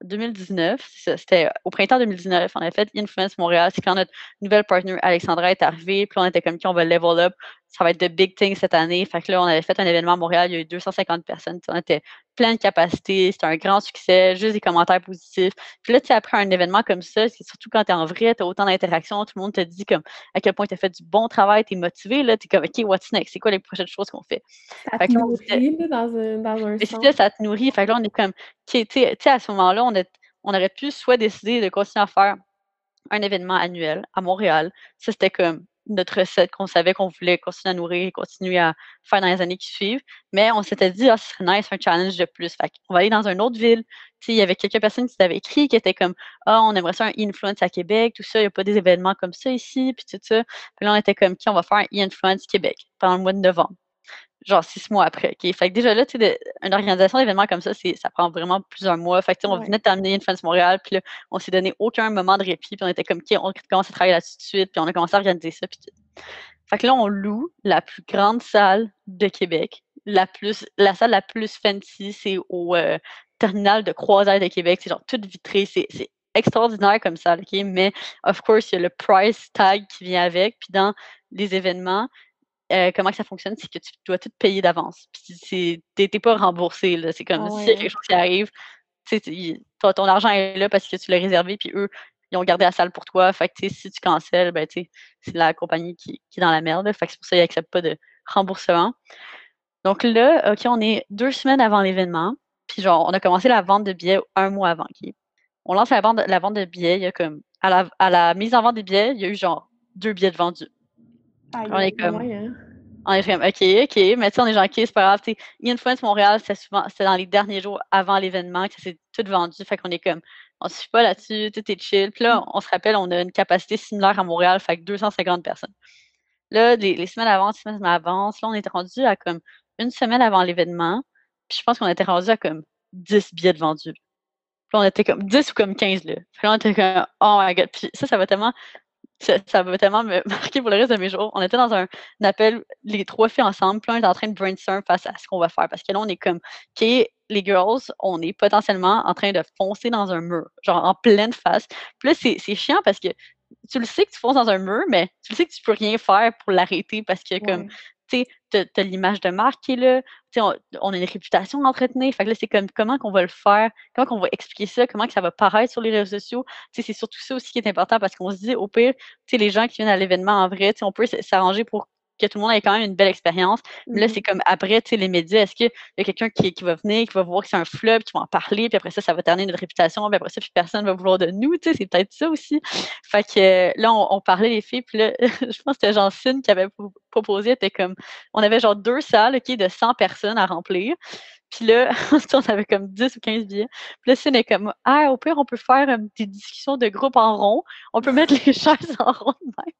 deux mille dix-neuf, c'est ça, c'était au printemps deux mille dix-neuf, on avait fait Influence Montréal, c'est quand notre nouvelle partner Alexandra est arrivée, puis là, on était comme qui on va level up, ça va être de big things cette année. Fait que là, on avait fait un événement à Montréal, il y a eu deux cent cinquante personnes, on était plein de capacité, c'était un grand succès, juste des commentaires positifs. Puis là, tu sais, après un événement comme ça, c'est surtout quand tu es en vrai, tu as autant d'interactions, tout le monde te dit comme à quel point tu as fait du bon travail, tu es motivé, là, tu es comme OK, what's next? C'est quoi les prochaines choses qu'on fait? Ça Fait te que là, on se nourrit là, dans un, dans un mais c'est sens. ça, ça te nourrit. Fait que là, on est comme, OK, tu sais, tu sais, à ce moment-là, on, est, on aurait pu soit décider de continuer à faire un événement annuel à Montréal. Ça, c'était comme notre recette qu'on savait qu'on voulait continuer à nourrir et continuer à faire dans les années qui suivent. Mais on s'était dit, ah, ce serait nice, un challenge de plus. Fait qu'on va aller dans une autre ville. Tu sais, il y avait quelques personnes qui t'avaient écrit qui étaient comme, ah, on aimerait ça un e-influence à Québec, tout ça, il n'y a pas des événements comme ça ici, puis tout ça. Puis là, on était comme, qui on va faire un e-influence Québec pendant le mois de novembre. Genre six mois après, OK? Fait que déjà là, tu sais, de une organisation d'événements comme ça, c'est ça prend vraiment plusieurs mois. Fait que, tu sais, on Ouais. venait de terminer Influence Montréal, puis là, on s'est donné aucun moment de répit, puis on était comme, OK, on commence à travailler là-dessus tout de suite, puis on a commencé à organiser ça, puis tout. Fait que là, on loue la plus grande salle de Québec, la plus la salle la plus fancy, c'est au, heu, terminal de croisière de Québec. C'est genre toute vitrée, c'est c'est extraordinaire comme salle, OK? Mais of course, il y a le price tag qui vient avec, puis dans les événements, Heu, comment que ça fonctionne, c'est que tu dois tout payer d'avance. Puis c'est tu es pas remboursé, là. C'est comme Ah s'il y a ouais, quelque hein. chose qui arrive, tu sais, tu i ton ton argent est là parce que tu l'as réservé, puis eux, ils ont gardé la salle pour toi. Fait que, tu sais, si tu cancelles, ben, tu sais, c'est la compagnie qui qui est dans la merde, là. Fait que c'est pour ça qu'ils acceptent pas de remboursement. Donc là, OK, on est deux semaines avant l'événement, puis genre, on a commencé la vente de billets un mois avant, OK? On lance la vente la vente de billets, il y a comme à la à la mise en vente des billets, il y a eu genre deux billets de vendus. Aïe, On est aïe. Ah comme ouais, hein. on est comme OK, OK, mais tu sais, on est genre OK, c'est pas grave, tu sais, Influence Montréal, c'était souvent c'était dans les derniers jours avant l'événement que ça s'est tout vendu. Fait qu'on est comme, on se fie pas là-dessus, tout est chill. Puis là, on se rappelle, on a une capacité similaire à Montréal, fait que deux cent cinquante personnes. Là, les les semaines avant, semaines avant, là, on était rendu à comme une semaine avant l'événement, puis je pense qu'on était rendu à comme dix billets de vendus. Puis là, on était comme dix ou comme quinze là. Puis là, on était comme: «Oh my god!» Puis ça, ça va tellement ça ça va tellement me marquer pour le reste de mes jours. On était dans un un appel, les trois filles ensemble, puis là, on est en train de brainstorm face à ce qu'on va faire. Parce que là, on est comme: «OK, les girls, on est potentiellement en train de foncer dans un mur», genre en pleine face. Puis là, c'est c'est chiant parce que tu le sais que tu fonces dans un mur, mais tu le sais que tu peux rien faire pour l'arrêter parce que comme, Ouais. tu sais, tu as l'image de marque qui est là, tu sais, on on a une réputation à entretenir. Fait que là, c'est comme comment qu'on va le faire? Comment qu'on va expliquer ça? Comment que ça va paraître sur les réseaux sociaux? Tu sais, c'est surtout ça aussi qui est important parce qu'on se dit au pire, tu sais, les gens qui viennent à l'événement en vrai, tu sais, on peut s s'arranger pour que tout le monde ait quand même une belle expérience. Mais là, Mmh. c'est comme après, tu sais, les médias, est-ce qu'il y a quelqu'un qui qui va venir, qui va voir que c'est un flop, qui va en parler, puis après ça, ça va ternir notre réputation, puis après ça, plus personne va vouloir de nous, tu sais, c'est peut-être ça aussi. Fait que euh, là, on on parlait les filles, puis là, je pense que c'était Jacinthe qui avait pro proposé, elle était comme on avait genre deux salles, OK, de cent personnes à remplir. Puis là, on avait comme dix ou quinze billets. Puis là, Cine est comme: «Ah, au pire, on peut faire, hem, des discussions de groupe en rond. On peut mettre les chaises en rond de même».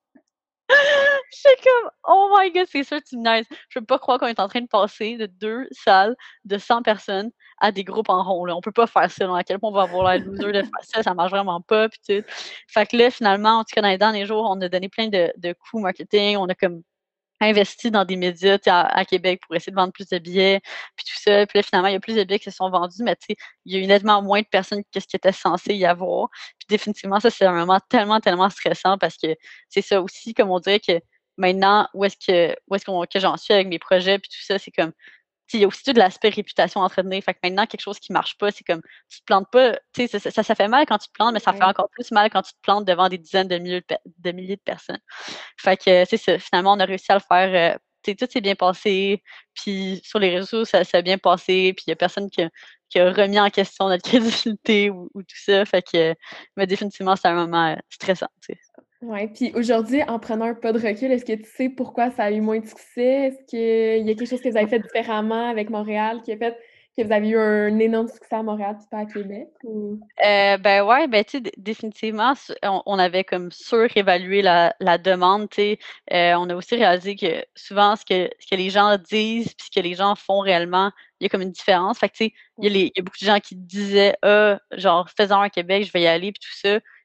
J'étais comme: «Oh my god, c'est sûr tu me niaises». Je peux pas croire qu'on est en train de passer de deux salles de cent personnes à des groupes en rond, là. On peut pas faire ça, là. À quel point on va avoir l'air loser de faire ça, ça marche vraiment pas, puis tout. Fait que là, finalement, en tout cas, dans les derniers jours, on a donné plein de de coups marketing. On a comme investi dans des médias, tu sais, à à Québec pour essayer de vendre plus de billets, puis tout ça. Puis là, finalement, il y a plus de billets qui se sont vendus, mais tu sais, il y a eu nettement moins de personnes que ce qui était censé y avoir. Puis définitivement, ça, c'est un moment tellement, tellement stressant parce que c'est ça aussi, comme on dirait que maintenant, où est-ce que où est-ce qu'on que j'en suis avec mes projets puis tout ça, c'est comme il y a aussi tout de l'aspect réputation à entretenir. Fait que maintenant, quelque chose qui marche pas, c'est comme tu te plantes pas, tu sais, ça ça ça ça fait mal quand tu te plantes, mais ça fait Ouais. encore plus mal quand tu te plantes devant des dizaines de milliers de pe de milliers de personnes. Fait que c'est ça, finalement, on a réussi à le faire, heu, tu sais, tout s'est bien passé, puis sur les réseaux, ça ça a bien passé, puis il y a personne qui a qui a remis en question notre crédibilité ou ou tout ça. Fait que mais définitivement, c'est un moment, heu, stressant, tu sais. Ouais, puis aujourd'hui, en prenant un pas de recul, est-ce que tu sais pourquoi ça a eu moins de succès? Est-ce qu'il y a quelque chose que vous avez fait différemment avec Montréal qui a fait que vous avez eu un énorme succès à Montréal puis pas à Québec ou? Heu, ben, ouais, ben, tu sais, dé définitivement, s on on avait comme surévalué la la demande, tu sais. Heu, on a aussi réalisé que souvent ce que ce que les gens disent puis ce que les gens font réellement, il y a comme une différence. Fait que, tu sais, il y a Ouais. les il y a beaucoup de gens qui disaient: «Ah, genre, fais-en un à Québec, je vais y aller», puis tout ça.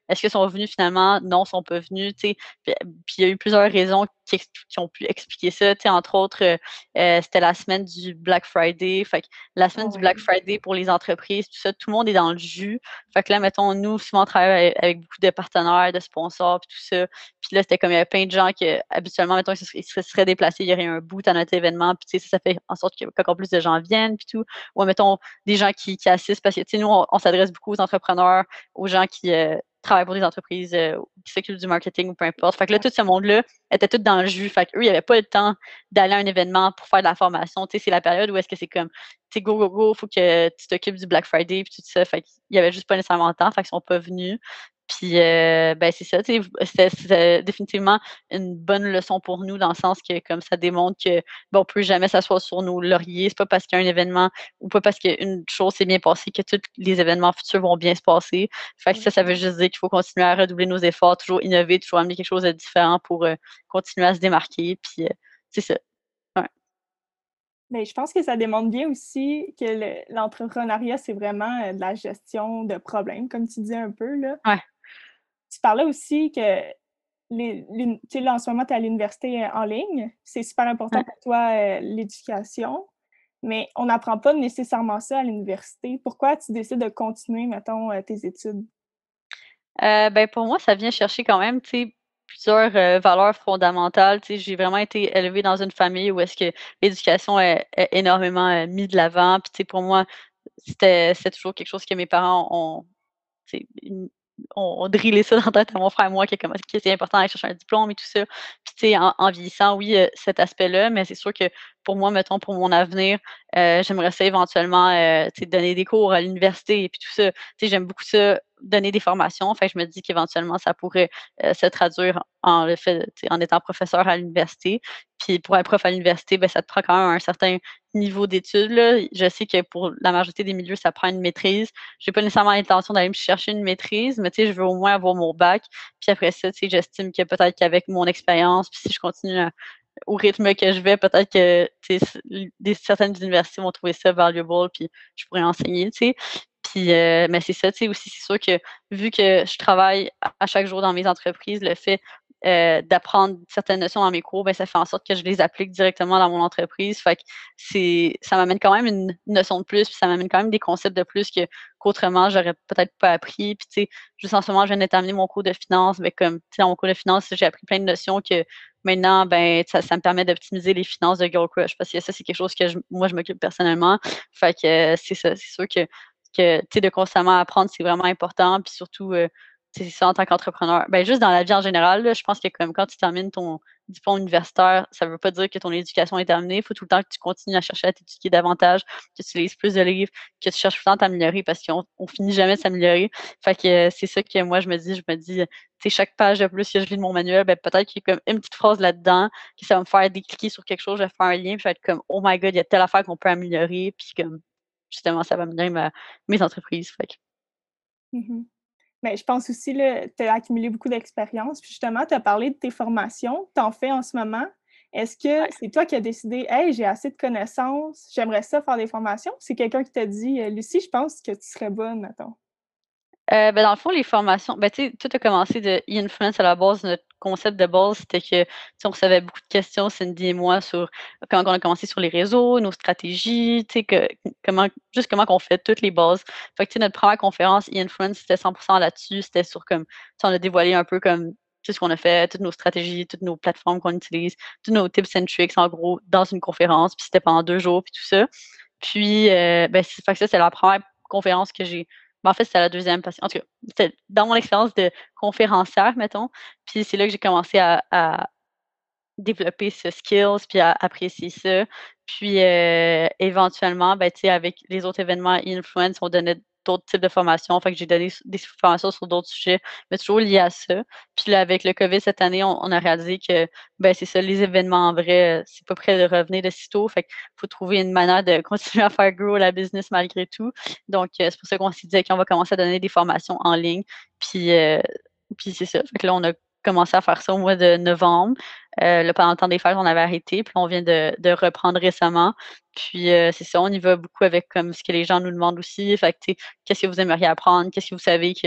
est-ce qu'ils sont venus finalement? Non, ils sont pas venus, tu sais. Puis puis il y a eu plusieurs raisons qui ex qui ont pu expliquer ça, tu sais, entre autres, heu heu, c'était la semaine du Black Friday, fait que la semaine du Black Ouais. Friday pour les entreprises, tout ça, tout le monde est dans le jus. Fait que là, mettons, nous, souvent, on travaille avec avec beaucoup de partenaires, de sponsors, puis tout ça. Puis là, c'était comme il y avait plein de gens qui, habituellement, mettons, ils se ils se seraient déplacés, il y aurait un boot à notre événement, puis tu sais, ça, ça fait en sorte que qu'encore plus de gens viennent, puis tout. Ou mettons, des gens qui qui assistent parce que, tu sais, nous, on on s'adresse beaucoup aux entrepreneurs, aux gens qui, heu, travaillent pour des entreprises, heu, qui s'occupent du marketing ou peu importe. Fait que là, Ouais. tout ce monde-là était tout dans le jus. Fait qu'eux, ils avaient pas le temps d'aller à un événement pour faire de la formation. Tu sais, c'est la période où est-ce que c'est comme, tu sais, go, go, go, faut que tu t'occupes du Black Friday puis tout ça. Fait qu'il y avait juste pas nécessairement le temps, fait qu'ils sont pas venus. Puis, heu, ben, c'est ça, tu sais, v c'était c'était définitivement une bonne leçon pour nous dans le sens que comme ça démontre que, ben, on peut jamais s'asseoir sur nos lauriers. C'est pas parce qu'il y a un événement ou pas parce qu'une chose s'est bien passée que tous les événements futurs vont bien se passer. Fait que ça, ça veut Exactement. juste dire qu'il faut continuer à redoubler nos efforts, toujours innover, toujours amener quelque chose de différent pour, heu, continuer à se démarquer. Puis, heu, c'est ça. Ouais. Mais je pense que ça démontre bien aussi que le l'entrepreneuriat, c'est vraiment, heu, de la gestion de problèmes, comme tu dis un peu, là. Ouais. Tu parlais aussi que les l'uni tu sais, là, en ce moment, tu es à l'université, heu, en ligne. C'est super important Ouais. pour toi, heu, l'éducation, mais on n'apprend pas nécessairement ça à l'université. Pourquoi tu décides de continuer, mettons, heu, tes études? Heu, ben, pour moi, ça vient chercher quand même, tu sais, plusieurs, heu, valeurs fondamentales. Tu sais, j'ai vraiment été élevée dans une famille où est-ce que l'éducation est est énormément, heu, mis de l'avant. Puis, tu sais, pour moi, c'était c'était toujours quelque chose que mes parents ont, tu sais, une ont ont drillé ça dans la tête à mon frère et moi que comme que c'est important d'aller chercher un diplôme et tout ça. Puis, tu sais, en en vieillissant, oui, heu, cet aspect-là, mais c'est sûr que pour moi, mettons, pour mon avenir, heu, j'aimerais ça éventuellement, heu, tu sais, donner des cours à l'université et puis tout ça. Tu sais, j'aime beaucoup ça, donner des formations. Fait que je me dis qu'éventuellement, ça pourrait, heu, se traduire en le fait, tu sais, en étant professeur à l'université. Puis pour être prof à l'université, ben, ça te prend quand même un certain niveau d'études, là. Je sais que pour la majorité des milieux, ça prend une maîtrise. J'ai pas nécessairement l'intention d'aller me chercher une maîtrise, mais tu sais, je veux au moins avoir mon bac. Puis après ça, tu sais, j'estime que peut-être qu'avec mon expérience, puis si je continue à au rythme que je vais, peut-être que, tu sais, s l des certaines universités vont trouver ça valuable, puis je pourrais enseigner, tu sais. Puis, heu, mais c'est ça, tu sais, aussi, c'est sûr que vu que je travaille à à chaque jour dans mes entreprises, le fait, heu, d'apprendre certaines notions dans mes cours, ben, ça fait en sorte que je les applique directement dans mon entreprise. Fait que c'est ça m'amène quand même une notion de plus, puis ça m'amène quand même des concepts de plus que qu'autrement j'aurais peut-être pas appris. Puis, tu sais, juste en ce moment, je viens de terminer mon cours de finance, mais comme, tu sais, dans mon cours de finance, j'ai appris plein de notions que maintenant, ben, ça ça me permet d'optimiser les finances de Girl Crush parce que ça, c'est quelque chose que je moi, je m'occupe personnellement. Fait que, heu, c'est ça, c'est sûr que que, tu sais, de constamment apprendre, c'est vraiment important. Puis surtout, heu, tu sais, c'est ça en tant qu'entrepreneur. Ben, juste dans la vie en général, là, je pense que comme quand tu termines ton diplôme universitaire, ça veut pas dire que ton éducation est terminée. Il faut tout le temps que tu continues à chercher à t'éduquer davantage, que tu lises plus de livres, que tu cherches tout le temps à t'améliorer parce qu'on on finit jamais de s'améliorer. Fait que, heu, c'est ça que moi je me dis. Je me dis, heu, tu sais, chaque page de plus que je lis de mon manuel, ben, peut-être qu'il y a comme une petite phrase là-dedans, que ça va me faire décliquer sur quelque chose, je vais faire un lien, puis je vais être comme: «Oh my god, il y a telle affaire qu'on peut améliorer», puis comme justement, ça va améliorer ma mes entreprises. Fait que Mmh. Mais je pense aussi, là, tu as accumulé beaucoup d'expérience. Puis justement, tu as parlé de tes formations, tu en fais en ce moment. Est-ce que ouais. c'est toi qui as décidé: «Hey, j'ai assez de connaissances, j'aimerais ça faire des formations», ou c'est quelqu'un qui t'a dit: «Heu, Lucie, je pense que tu serais bonne», mettons? Heu, ben, dans le fond, les formations ben, tu sais, tout a commencé de e-influence à la base. Notre concept de base, c'était que, tu sais, on recevait beaucoup de questions, Cindy et moi, sur comment on a commencé sur les réseaux, nos stratégies, tu sais, que comment juste comment qu'on fait toutes les bases. Fait que, tu sais, notre première conférence e-influence, c'était cent là-dessus. C'était sur comme, tu sais, on a dévoilé un peu comme tout ce qu'on a fait, toutes nos stratégies, toutes nos plateformes qu'on utilise, tous nos tips and tricks, en gros, dans une conférence. Puis c'était pendant deux jours, puis tout ça. Puis, heu, ben, c'est fait que ça, c'est la première conférence que j'ai ben, en fait, c'était la deuxième parce en tout cas, c'était dans mon expérience de conférencière, mettons. Puis c'est là que j'ai commencé à à développer ce skills, puis à apprécier ça. Puis, heu, éventuellement, ben, tu sais, avec les autres événements e-influence, on donnait d'autres types de formations. Fait que j'ai donné s des formations sur d'autres sujets, mais toujours liés à ça. Puis là, avec le COVID cette année, on on a réalisé que, ben, c'est ça, les événements en vrai, heu, c'est pas près de revenir de sitôt. Fait qu'il faut trouver une manière de continuer à faire grow la business malgré tout. Donc, heu, c'est pour ça qu'on s'est dit: qu'on va commencer à donner des formations en ligne. Puis, heu, puis c'est ça. Fait que là, on a commencé à faire ça au mois de novembre. Heu, là, pendant le temps des fêtes, on avait arrêté, puis là, on vient de de reprendre récemment. Puis, heu, c'est ça, on y va beaucoup avec comme ce que les gens nous demandent aussi. Fait que, tu sais, qu'est-ce que vous aimeriez apprendre? Qu'est-ce que vous savez que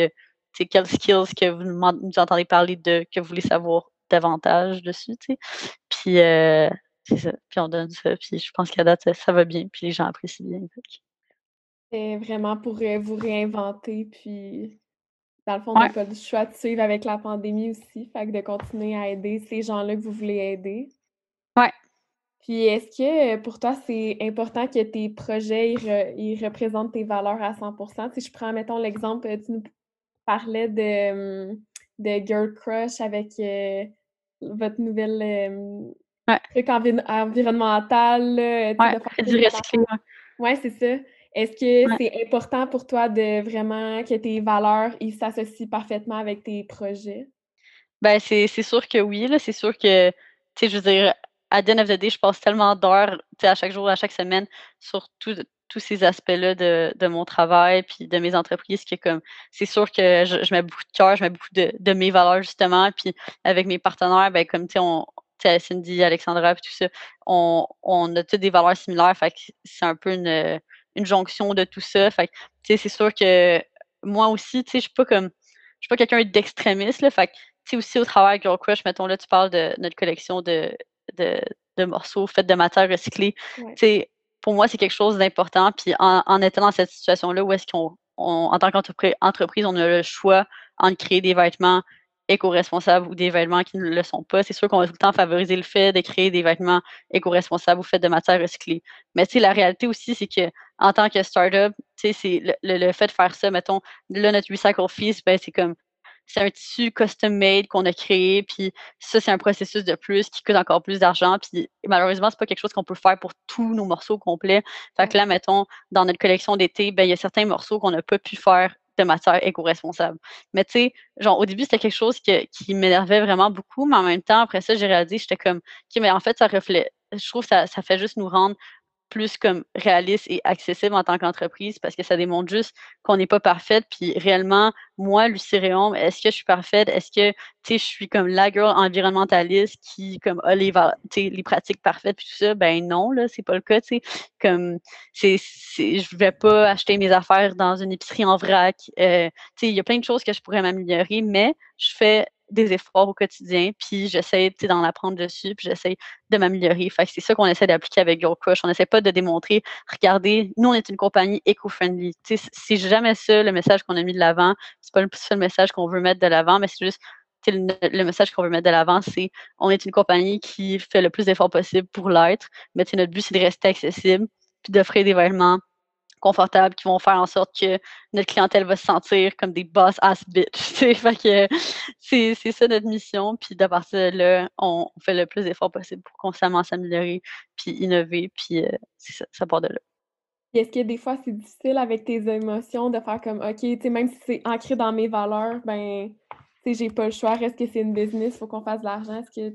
tu sais, quelles skills que vous m'en nous entendez parler de que vous voulez savoir davantage dessus, tu sais? Puis, heu, c'est ça, puis on donne ça, puis je pense qu'à date, ça ça va bien, puis les gens apprécient bien, fait que C'est vraiment pour, heu, vous réinventer, puis dans le fond, on n'a ouais, pas le choix de suivre avec la pandémie aussi, fait que de continuer à aider ces gens-là que vous voulez aider. ouais. Puis est-ce que, heu, pour toi, c'est important que tes projets, ils re ils représentent tes valeurs à cent pour cent? Si je prends, mettons, l'exemple, heu, tu nous parlais de, mmh, de Girl Crush avec, heu, votre nouvelle, hem, Ouais, truc envi environnemental, là, tu sais, ouais, de faire fait plus du de recyclé, massage. ouais. Ouais, c'est ça. Est-ce que Ouais. c'est important pour toi de vraiment que tes valeurs, ils s'associent parfaitement avec tes projets? Ben, c'est c'est sûr que oui, là, c'est sûr que, tu sais, je veux dire, à the end of the day, je passe tellement d'heures, tu sais, à chaque jour, à chaque semaine, sur tous tous ces aspects-là de de mon travail puis de mes entreprises que comme c'est sûr que je je mets beaucoup de cœur, je mets beaucoup de de mes valeurs justement, puis avec mes partenaires, ben, comme, tu sais, on tu sais, Cindy, Alexandra puis tout ça, on on a toutes des valeurs similaires, fait que c'est un peu une, une jonction de tout ça, fait que, tu sais, c'est sûr que moi aussi, tu sais, je suis pas comme je suis pas quelqu'un d'extrémiste, là, fait que tu sais, aussi au travail avec Girl Crush, mettons, là, tu parles de notre collection de de de morceaux faits de matières recyclées. Ouais. Tu sais, pour moi, c'est quelque chose d'important. Puis en en étant dans cette situation-là où est-ce qu'on on en tant qu'entreprise entreprise, on a le choix entre créer des vêtements éco-responsables ou des vêtements qui ne le sont pas. C'est sûr qu'on va tout le temps favoriser le fait de créer des vêtements éco-responsables ou faits de matières recyclées. Mais tu sais, la réalité aussi, c'est que en tant que start-up, tu sais, c'est le le le fait de faire ça, mettons, là, notre Recycle Feast, ben, c'est comme c'est un tissu custom made qu'on a créé, puis ça, c'est un processus de plus qui coûte encore plus d'argent. Puis malheureusement, c'est pas quelque chose qu'on peut faire pour tous nos morceaux complets. Fait Ouais. que là, mettons, dans notre collection d'été, ben, il y a certains morceaux qu'on n'a pas pu faire de matière éco-responsable. Mais tu sais, genre au début, c'était quelque chose que, qui m'énervait vraiment beaucoup, mais en même temps, après ça, j'ai réalisé, j'étais comme, OK, mais en fait, ça reflète. Je trouve que ça, ça fait juste nous rendre plus comme réaliste et accessible en tant qu'entreprise parce que ça démontre juste qu'on n'est pas parfaite. Puis réellement, moi, Lucie Réaume, est-ce que je suis parfaite? Est-ce que, tu sais, je suis comme la girl environnementaliste qui, comme, a les, va- tu sais, les pratiques parfaites puis tout ça? Ben non, là, c'est pas le cas, tu sais. Comme, c'est, c'est, je vais pas acheter mes affaires dans une épicerie en vrac. Euh, tu sais, il y a plein de choses que je pourrais m'améliorer, mais je fais des efforts au quotidien, puis j'essaie, tu sais, d'en apprendre dessus, puis j'essaie de m'améliorer. Fait que c'est ça qu'on essaie d'appliquer avec Girl Crush. On essaie pas de démontrer, regardez, nous, on est une compagnie éco-friendly. Tu sais, c'est jamais ça le message qu'on a mis de l'avant. C'est pas le seul message qu'on veut mettre de l'avant, mais c'est juste, tu sais, le, le message qu'on veut mettre de l'avant, c'est on est une compagnie qui fait le plus d'efforts possible pour l'être, mais tu sais, notre but, c'est de rester accessible, puis d'offrir des vêtements confortables qui vont faire en sorte que notre clientèle va se sentir comme des boss ass bitch. Tu sais, fait que c'est c'est ça notre mission. Puis d'à partir de là, on, on fait le plus d'efforts possible pour constamment s'améliorer, puis innover, puis euh, c'est ça, ça part de là. Puis est-ce que des fois, c'est difficile avec tes émotions de faire comme: «OK, tu sais, même si c'est ancré dans mes valeurs, ben, tu sais, j'ai pas le choix, reste que c'est une business, faut qu'on fasse de l'argent». Est-ce que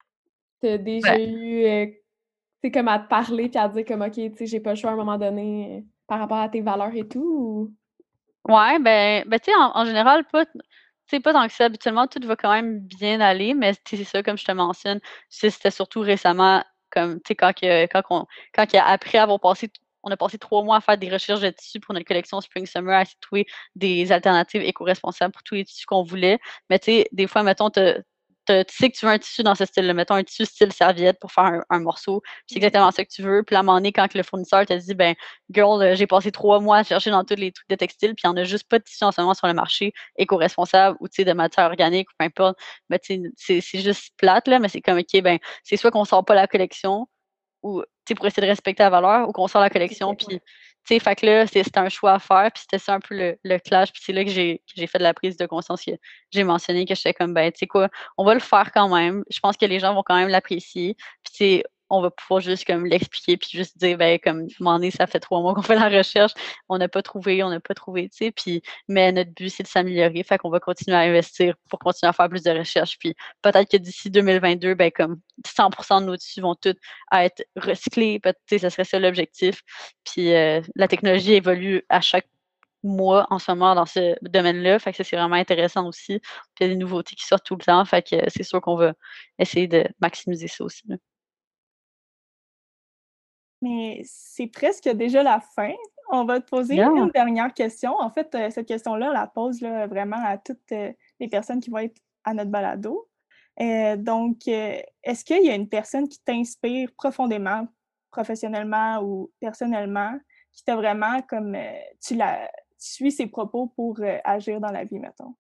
tu as déjà Ouais. eu, heu, tu sais, comme à te parler puis à te dire comme: «OK, tu sais, j'ai pas le choix à un moment donné, heu, par rapport à tes valeurs et tout» ou? Ouais, ben, ben tu sais, en, en général, pas, t- tu sais, pas tant que ça. Habituellement, tout va quand même bien aller, mais tu sais, c'est ça, comme je te mentionne, c'est- c'était surtout récemment, comme, tu sais, quand, que, quand, on, quand que après avoir passé, t- on a passé trois mois à faire des recherches de tissus pour notre collection Spring Summer, à essayer de trouver des alternatives éco-responsables pour tous les tissus qu'on voulait. Mais tu sais, des fois, mettons, t'as- t'as- tu sais que tu veux un tissu dans ce style-là, mettons un tissu style serviette pour faire un, un morceau, puis c'est Ouais. exactement ça que tu veux. Puis à un moment donné, quand que le fournisseur te dit, ben, girl, euh, j'ai passé trois mois à chercher dans tous les trucs de textile, puis il n'y en a juste pas de tissu en ce moment sur le marché éco-responsable ou tu sais, de matière organique ou peu importe. Mais tu sais, c'est c'est juste plate, là, mais c'est comme, OK, ben, c'est soit qu'on sort pas la collection ou, tu sais, pour essayer de respecter la valeur ou qu'on sort la C'est ça, collection, puis, ouais. tu sais, fait que là, c'est c'était un choix à faire, puis c'était ça un peu le, le clash, puis c'est là que j'ai que j'ai fait de la prise de conscience que j'ai mentionné que j'étais comme, ben, tu sais quoi, on va le faire quand même. Je pense que les gens vont quand même l'apprécier. Puis, tu sais, on va pouvoir juste comme l'expliquer puis juste dire ben comme à un moment donné, ça fait trois mois qu'on fait la recherche, on n'a pas trouvé, on n'a pas trouvé, tu sais, puis mais notre but c'est de s'améliorer, fait qu'on va continuer à investir pour continuer à faire plus de recherches, puis peut-être que d'ici deux mille vingt-deux, ben comme cent pour cent de nos tissus vont tous être recyclés, peut-être, tu sais, ça serait ça l'objectif. Puis euh, la technologie évolue à chaque mois en ce moment dans ce domaine-là, fait que ça c'est vraiment intéressant aussi. Puis il y a des nouveautés qui sortent tout le temps, fait que c'est sûr qu'on va essayer de maximiser ça aussi, là. Mais c'est presque déjà la fin. On va te poser Yeah. une dernière question. En fait, heu, cette question-là, on la pose là, vraiment à toutes, heu, les personnes qui vont être à notre balado. Heu, donc, heu, est-ce qu'il y a une personne qui t'inspire profondément, professionnellement ou personnellement, qui t'a vraiment comme, heu, tu la tu suis ses propos pour, heu, agir dans la vie, mettons?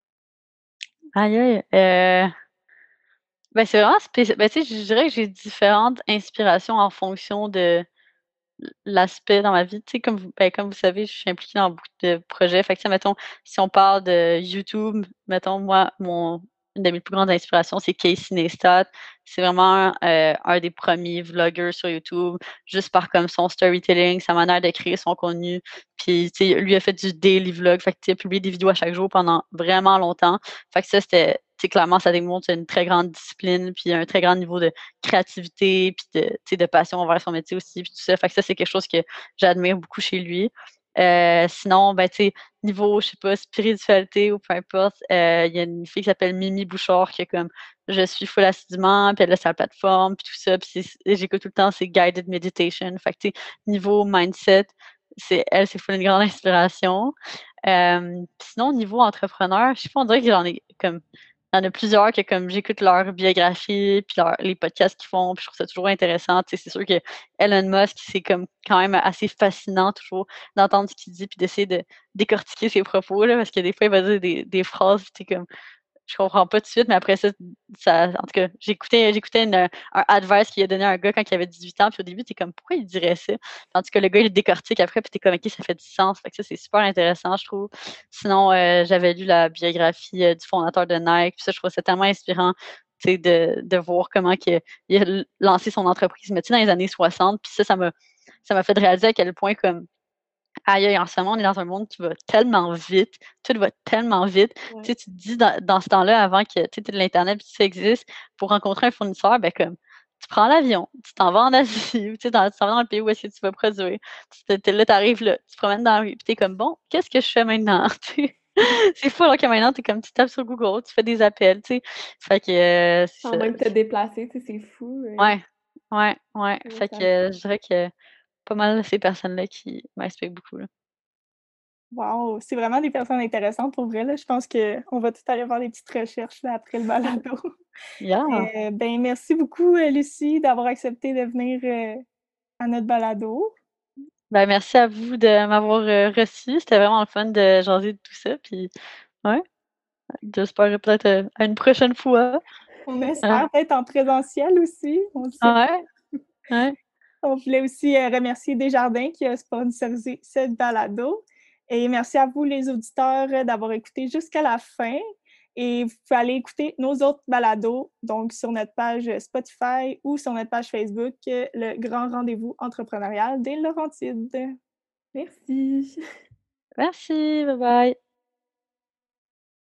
Aïe aïe, heu, ben, c'est vraiment spéci ben, tu sais, je dirais que j'ai différentes inspirations en fonction de l l'aspect dans ma vie. Tu sais, comme vous ben, comme vous savez, je suis impliquée dans beaucoup de projets. Fait que, tu sais, mettons, si on parle de YouTube, mettons, moi, mon une de mes plus grandes inspirations, c'est Casey Neistat. C'est vraiment, heu, un des premiers vlogueurs sur YouTube, juste par comme son storytelling, sa manière de créer son contenu. Puis, tu sais, lui a fait du daily vlog, fait que, tu sais, publié des vidéos à chaque jour pendant vraiment longtemps. Fait que ça, c'était tu sais, clairement, ça démontre une très grande discipline, puis un très grand niveau de créativité, puis de, tu sais, de passion envers son métier aussi, puis tout ça. Fait que ça, c'est quelque chose que j'admire beaucoup chez lui. Heu, sinon, ben, tu sais, niveau, je sais pas, spiritualité ou peu importe, heu, il y a une fille qui s'appelle Mimi Bouchard que comme je suis full assidûment, puis elle a sa plateforme, puis tout ça, puis c'est et j'écoute tout le temps ses guided meditation. Fait que, tu sais, niveau mindset, c'est elle, c'est full une grande inspiration. Hem, puis sinon, niveau entrepreneur, je sais pas, on dirait que j'en ai comme il y en a plusieurs que comme j'écoute leur biographie, puis leur les podcasts qu'ils font, puis je trouve ça toujours intéressant. Tu sais, c'est sûr que Elon Musk, c'est comme quand même assez fascinant toujours d'entendre ce qu'il dit, puis d'essayer de décortiquer ses propos là, parce que des fois, il va dire des des phrases, tu sais, comme je comprends pas tout de suite, mais après ça ça en tout cas, j'écoutais j'écoutais une, un advice qu'il a donné à un gars quand il avait dix-huit ans, puis au début, tu es comme: «Pourquoi il dirait ça?» En tout cas, le gars, il le décortique après, puis tu es comme: «OK, ça fait du sens». Fait que ça, c'est super intéressant, je trouve. Sinon, heu, j'avais lu la biographie, heu, du fondateur de Nike, puis ça, je trouve ça tellement inspirant, tu sais, de de voir comment que il a l lancé son entreprise, mais tu sais, dans les années soixante, puis ça, ça m'a ça m'a fait réaliser à quel point comme aïe, aïe, en ce moment, on est dans un monde qui va tellement vite, tout va tellement vite. Tu Ouais. sais, tu te dis dans dans ce temps-là, avant que, tu sais, l'internet puis tout ça existe, pour rencontrer un fournisseur, ben, comme, tu prends l'avion, tu t'en vas en Asie ou tu sais, dans tu t'en vas dans le pays où est-ce que tu vas produire. Tu tu là, tu arrives là, tu te promènes dans la rue, puis tu es comme: «Bon, qu'est-ce que je fais maintenant?» Tu sais? C'est fou alors que maintenant, tu es comme, tu tapes sur Google, tu fais des appels, tu sais? Fait que, heu, Sans c'est même te ça. déplacer, tu sais, c'est fou, heu, Ouais, ouais, ouais. ouais, Fait ça que, je dirais que pas mal ces personnes-là qui m'inspirent beaucoup, là. Wow! C'est vraiment des personnes intéressantes pour vrai, là. Je pense qu'on va tout aller faire des petites recherches, là, après le balado. Yeah! Heu, ben, merci beaucoup, heu, Lucie, d'avoir accepté de venir, heu, à notre balado. Ben, merci à vous de m'avoir, heu, reçue. C'était vraiment le fun de jaser de tout ça, puis ouais, j'espère peut-être, heu, à une prochaine fois. On Hein. espère être en présentiel aussi, on ne sait pas. Ouais, ouais. On voulait aussi, heu, remercier Desjardins qui a sponsorisé cette balado et merci à vous les auditeurs, heu, d'avoir écouté jusqu'à la fin et vous pouvez aller écouter nos autres balados, donc sur notre page, Spotify ou sur notre page Facebook, heu, Le Grand Rendez-vous entrepreneurial des Laurentides. merci. Merci, bye bye.